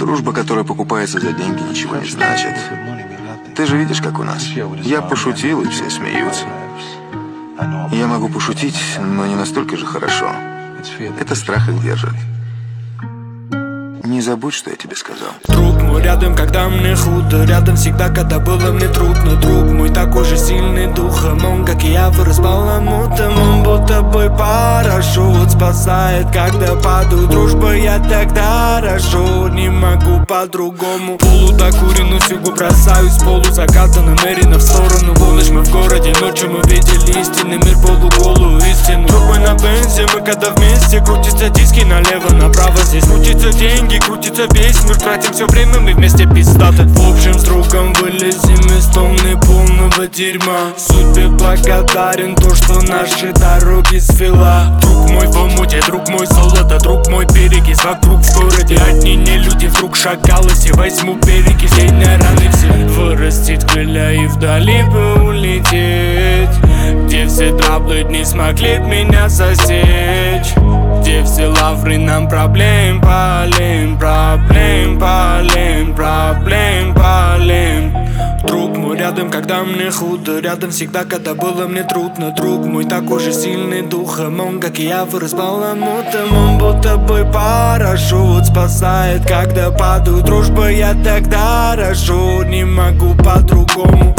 Дружба, которая покупается за деньги, ничего не значит. Ты же видишь, как у нас. Я пошутил, и все смеются. Я могу пошутить, но не настолько же хорошо. Это страх их держит. Не забудь, что я тебе сказал. Друг мой рядом, когда мне худо. Рядом всегда, когда было мне трудно. Друг мой такой же сильный духом. Он, как и я, вырос баламутом. Он будто бы парашют спасает, когда падаю. Дружба, я так дорожу, не могу по-другому. Полудокуренную сигу бросаюсь, полузаката намеренно в сторону. Волнишь мы в городе, ночью мы видели истинный мир, полуголую истину. Друг мой на бензе, мы когда вместе. Крутятся диски налево-направо, здесь крутятся деньги, крутится весь мир, тратим все время, мы вместе пиздаты. В общем, с другом вылезем из тонны полного дерьма. Судьбе благодарен то, что наши дороги свела. Друг мой в омуте, друг мой золото, друг мой перекис. Вокруг в городе одни не люди, вдруг шагалось и возьму перекис. Сейные раны все вырастет крылья и вдали бы улететь, где все траблы не смогли меня засечь, где все лавры нам проблем палим, проблем палим, проблем палим. Друг мой рядом, когда мне худо. Рядом всегда, когда было мне трудно. Друг мой такой же сильный духом. Он, как и я, вырос баламутом. Он будто бы парашют спасает, когда падаю. Дружба, я так дорожу, не могу по-другому.